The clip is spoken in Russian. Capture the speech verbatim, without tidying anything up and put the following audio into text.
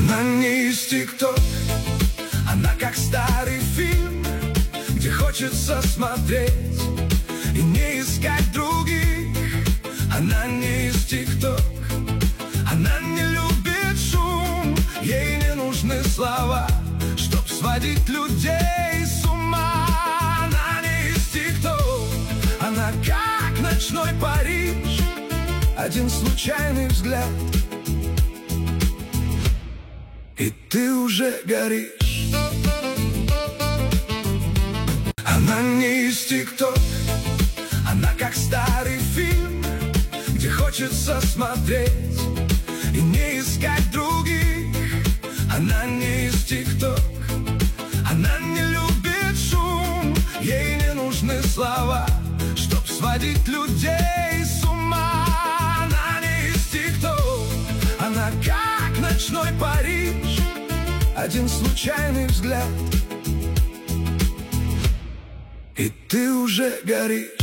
Она не из ТикТок, она как старый фильм, где хочется смотреть и не искать других. Она не из ТикТок, она не любит шум, ей не нужны слова, чтоб сводить людей с ума. Она не из ТикТок, она как ночной Париж, один случайный взгляд, и ты уже горишь. Она не из ТикТок, она как старый фильм, где хочется смотреть и не искать других. Она не из ТикТок, она не любит шум, ей не нужны слова, чтоб сводить людей с ума. Она не из ТикТок, она как ночной Париж, один случайный взгляд, и ты уже горишь.